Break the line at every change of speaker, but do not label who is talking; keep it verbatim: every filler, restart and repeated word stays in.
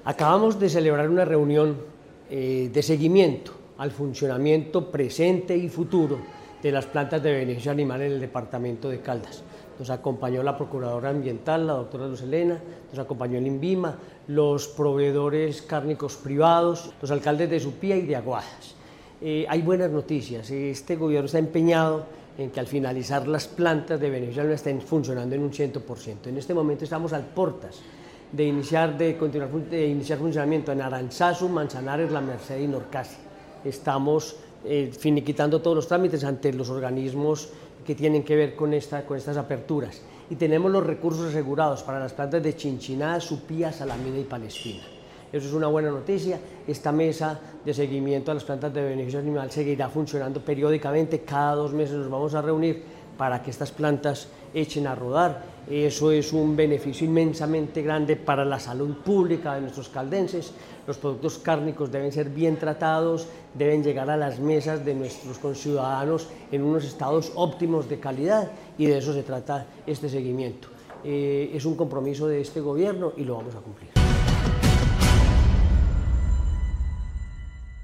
Acabamos de celebrar una reunión eh, de seguimiento al funcionamiento presente y futuro de las plantas de beneficio animal en el departamento de Caldas. Nos acompañó la Procuradora Ambiental, la doctora Luz Helena, nos acompañó el INVIMA, los proveedores cárnicos privados, los alcaldes de Supía y de Aguadas. Eh, hay buenas noticias, este gobierno está empeñado en que al finalizar las plantas de beneficio animal estén funcionando en un cien por ciento. En este momento estamos al portas de iniciar, de continuar, de iniciar funcionamiento en Aranzazu, Manzanares, La Merced y Norcasi. Estamos eh, finiquitando todos los trámites ante los organismos que tienen que ver con, esta, con estas aperturas. Y tenemos los recursos asegurados para las plantas de Chinchiná, Supía, Salamina y Palestina. Eso es una buena noticia. Esta mesa de seguimiento a las plantas de beneficio animal seguirá funcionando periódicamente. Cada dos meses nos vamos a reunir para que estas plantas echen a rodar. Eso es un beneficio inmensamente grande para la salud pública de nuestros caldenses. Los productos cárnicos deben ser bien tratados, deben llegar a las mesas de nuestros conciudadanos en unos estados óptimos de calidad, y de eso se trata este seguimiento. Eh, es un compromiso de este gobierno y lo vamos a cumplir.